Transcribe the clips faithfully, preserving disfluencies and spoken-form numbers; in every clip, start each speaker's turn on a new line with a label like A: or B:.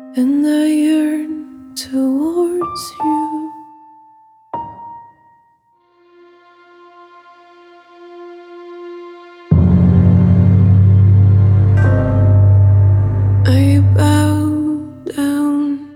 A: and I yearn towards you. I bow down.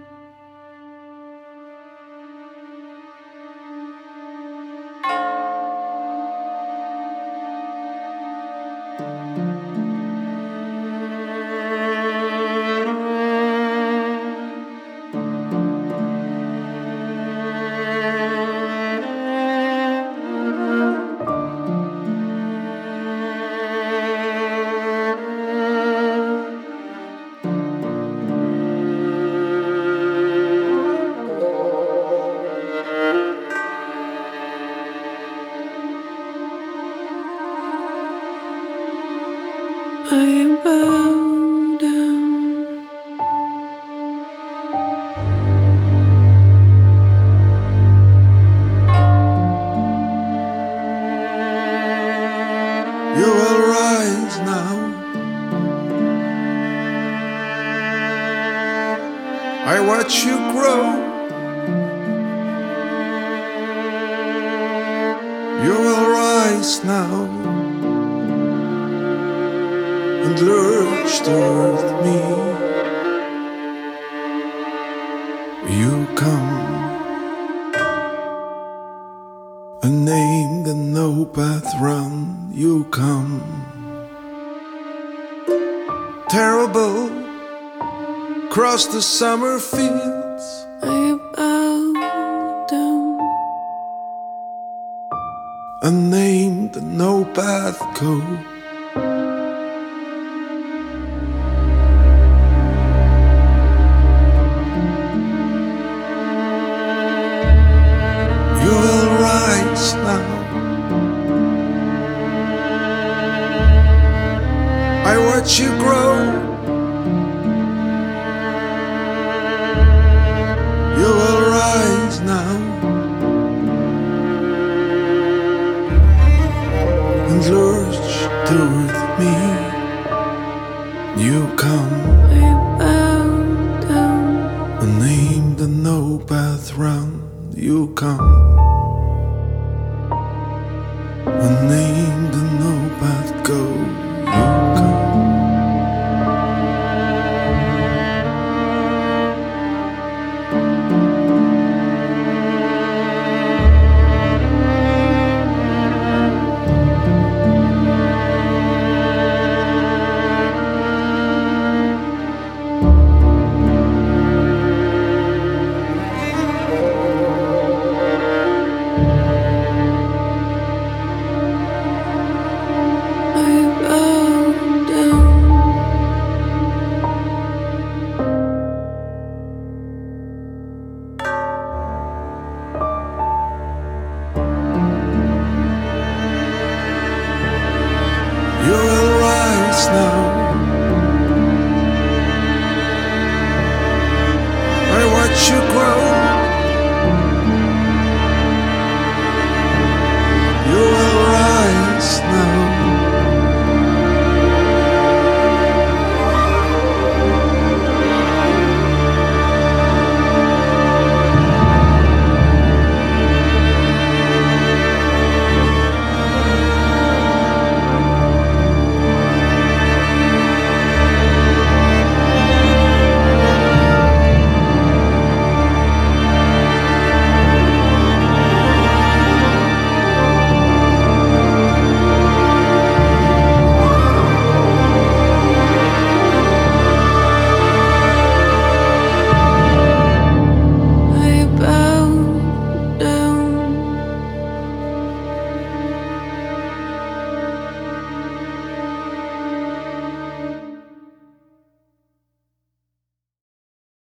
A: I bow down.
B: You will rise now. I watch you grow. You will rise now and lurch toward me. You come, unnamed and no path run. You come, terrible, across the summer fields.
A: I bow down.
B: Unnamed and no path go. You will rise now. I watch you grow. You will rise now and lurch toward me. You come,
A: I bow down.
B: unnamed and no path round. You come, unnamed and no path go. You